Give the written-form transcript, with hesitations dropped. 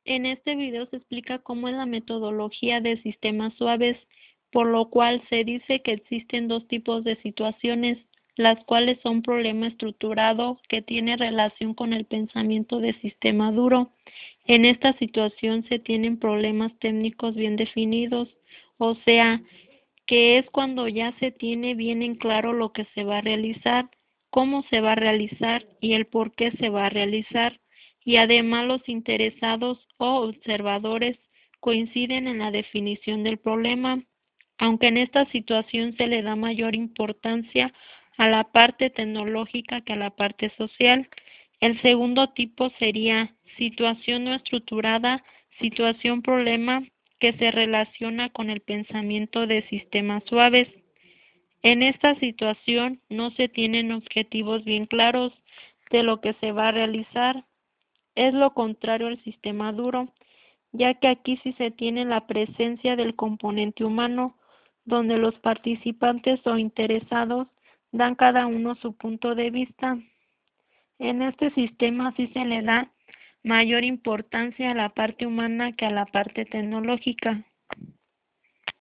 En este video se explica cómo es la metodología de sistemas suaves, por lo cual se dice que existen dos tipos de situaciones, las cuales son problema estructurado que tiene relación con el pensamiento de sistema duro. En esta situación se tienen problemas técnicos bien definidos, o sea, que es cuando ya se tiene bien en claro lo que se va a realizar, cómo se va a realizar y el por qué se va a realizar, y además los interesados o observadores coinciden en la definición del problema, aunque en esta situación se le da mayor importancia a la parte tecnológica que a la parte social. El segundo tipo sería situación no estructurada, situación problema, que se relaciona con el pensamiento de sistemas suaves. En esta situación no se tienen objetivos bien claros de lo que se va a realizar. Es lo contrario al sistema duro, ya que aquí sí se tiene la presencia del componente humano, donde los participantes o interesados dan cada uno su punto de vista. En este sistema sí se le da mayor importancia a la parte humana que a la parte tecnológica.